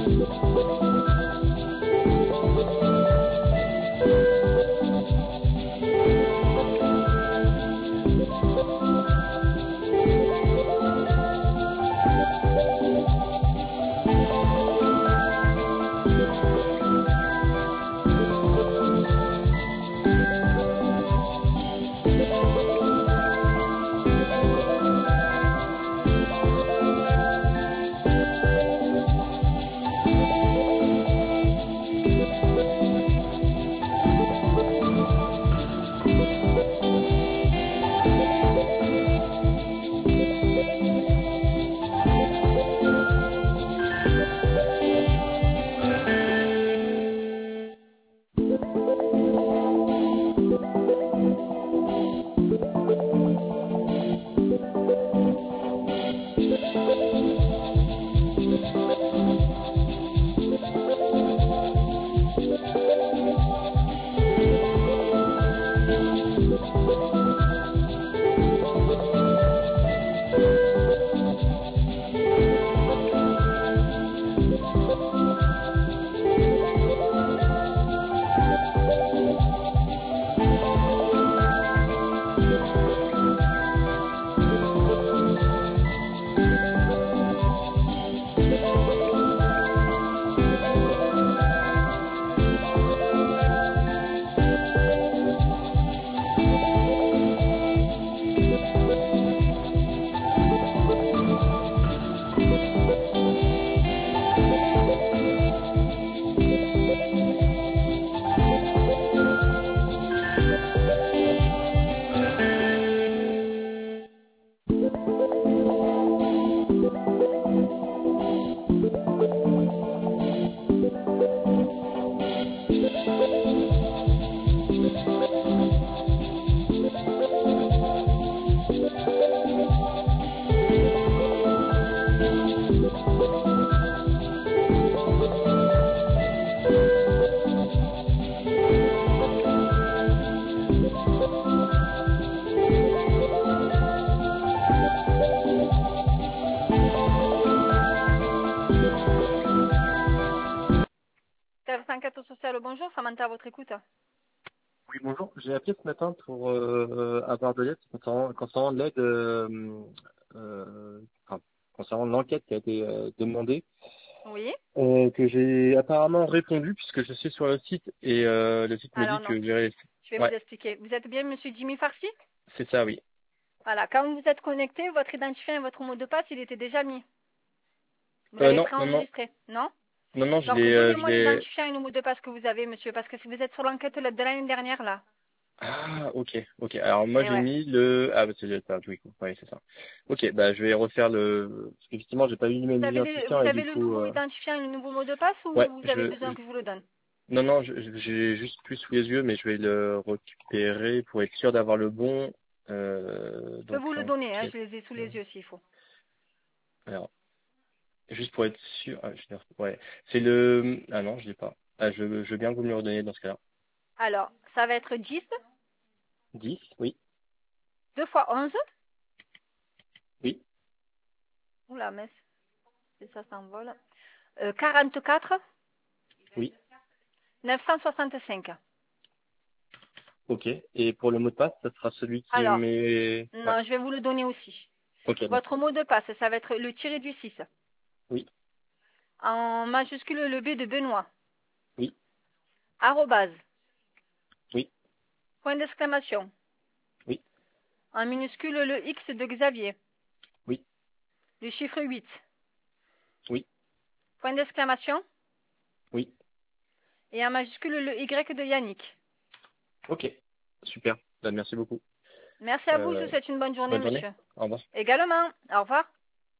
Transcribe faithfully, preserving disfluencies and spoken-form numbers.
Enquête sociale, bonjour, Samantha à votre écoute. Oui, bonjour. J'ai appelé ce matin pour euh, avoir de l'aide concernant, concernant l'aide, euh, euh, enfin, concernant l'enquête qui a été euh, demandée, Oui. euh, que j'ai apparemment répondu puisque je suis sur le site et euh, le site me Alors dit non, que j'ai... je vais Ouais, vous expliquer. Vous êtes bien Monsieur Jimmy Farsi? c'est ça, oui. Voilà, quand vous êtes connecté, votre identifiant et votre mot de passe, il était déjà mis. Vous Euh, l'avez non, non, non, préenregistré, non? non, non, je Donc l'ai... Euh, je donnez-moi l'ai... l'identifiant et le mot de passe que vous avez, monsieur, parce que si vous êtes sur l'enquête de l'année dernière, là. Ah, ok, ok. Alors moi Eh j'ai ouais. mis le... Ah, bah c'est le... ah, oui, oui, c'est ça. Ok, bah je vais refaire le... Parce qu'effectivement, j'ai pas eu le Vous même avez, les- identifiant vous et avez du le coup... nouveau Euh... identifiant et le nouveau mot de passe Ouais, ou vous avez besoin je, que je vous le donne? non, non, je- je- j'ai juste plus sous les yeux, mais je vais le récupérer pour être sûr d'avoir le bon. Euh, Je peux donc, vous le donner, hein, enquête. je les ai sous les yeux s'il faut. Alors, juste pour être sûr. Ah, je vais- ouais, c'est le. Ah non, je l'ai pas. Ah, je, je veux bien que vous me le redonniez dans ce cas-là. Alors, ça va être dix, Dix, oui, deux fois onze. oui, Oula, mince, c'est ça s'envole. Euh, quarante-quatre, oui. neuf cent soixante-cinq. Ok. Et pour le mot de passe, ça sera celui qui Alors, met. Ouais. non, je vais vous le donner aussi. Ok, Votre d'accord. mot de passe, ça va être le tiré du six. Oui, En majuscule, le B de Benoît. oui, Arrobase. oui, Point d'exclamation. oui, En minuscule, le X de Xavier. oui, Le chiffre huit. oui, Point d'exclamation. oui. Et en majuscule, le Y de Yannick. Ok. Super. Bah, merci beaucoup. Merci à vous, je vous Euh, souhaite une bonne journée, bonne journée. monsieur. Au revoir. Également. Au revoir.